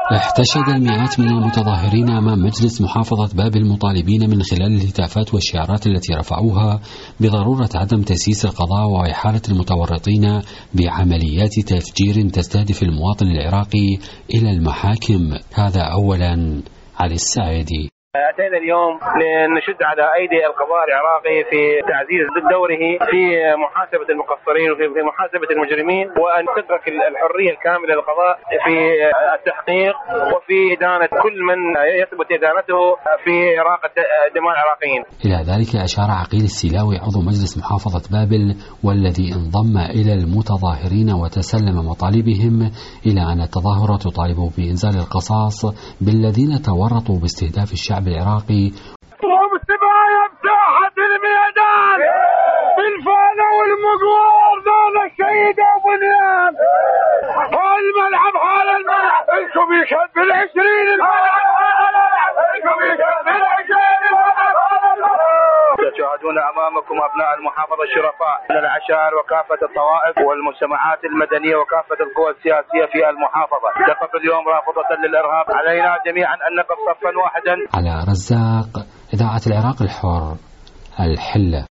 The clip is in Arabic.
احتشد المئات من المتظاهرين أمام مجلس محافظة بابل مطالبين من خلال الهتافات والشعارات التي رفعوها بضرورة عدم تسييس القضاء وإحالة المتورطين بعمليات تفجير تستهدف المواطن العراقي إلى المحاكم. هذا أولا. علي السعيدي. أتينا اليوم لنشد على أيدي القضاء العراقي في تعزيز دوره في محاسبة المقصرين وفي محاسبة المجرمين، وأن تترك الحرية الكاملة للقضاء في التحقيق وفي إدانة كل من يثبت إدانته في إراقة دماء العراقيين. إلى ذلك أشار عقيل السلاوي عضو مجلس محافظة بابل والذي انضم إلى المتظاهرين وتسلم مطالبهم إلى أن التظاهرة تطالب بإنزال القصاص بالذين تورطوا باستهداف الشعب العراقي. وبسبايا بساحة الميدان بالفانة والمقوار دون الشهيد وبنيان والملعب حال الملعب انكم يشهد بالعشرين انكم يشهد بالعشرين. تشاهدون أمامكم أبناء المحافظة الشرفاء من العشائر وكافة الطوائف والمجتمعات المدنية وكافة القوى السياسية في المحافظة تقف اليوم رافضة للإرهاب. علينا جميعا أن نقف صفا واحدا. على رزاق، إذاعة العراق الحر، الحلة.